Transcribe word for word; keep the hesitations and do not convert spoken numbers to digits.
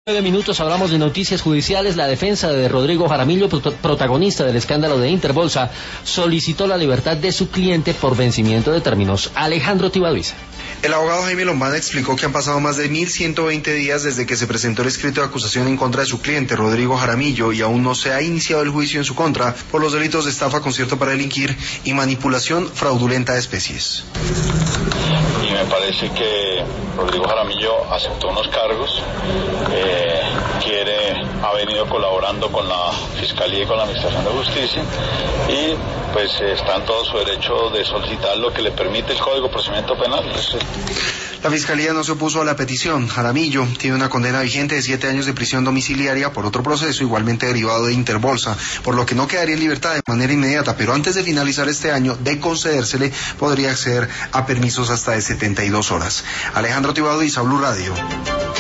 Nueve minutos, hablamos de noticias judiciales. La defensa de Rodrigo Jaramillo, protagonista del escándalo de Interbolsa, solicitó la libertad de su cliente por vencimiento de términos. Alejandro Tibaduiza. El abogado Jaime Lombana explicó que han pasado más de mil ciento veinte días desde que se presentó el escrito de acusación en contra de su cliente, Rodrigo Jaramillo, y aún no se ha iniciado el juicio en su contra por los delitos de estafa, concierto para delinquir y manipulación fraudulenta de especies. Y me parece que Rodrigo Jaramillo aceptó unos cargos, eh, quiere, ha venido colaborando con la Fiscalía y con la Administración de Justicia y pues está en todo su derecho de solicitar lo que le permite el Código de Procedimiento Penal. La Fiscalía no se opuso a la petición. Jaramillo tiene una condena vigente de siete años de prisión domiciliaria por otro proceso igualmente derivado de Interbolsa, por lo que no quedaría en libertad de manera inmediata, pero antes de finalizar este año, de concedérsele, podría acceder a permisos hasta de setenta y dos horas. Alejandro Tibaduiza, Blue Radio.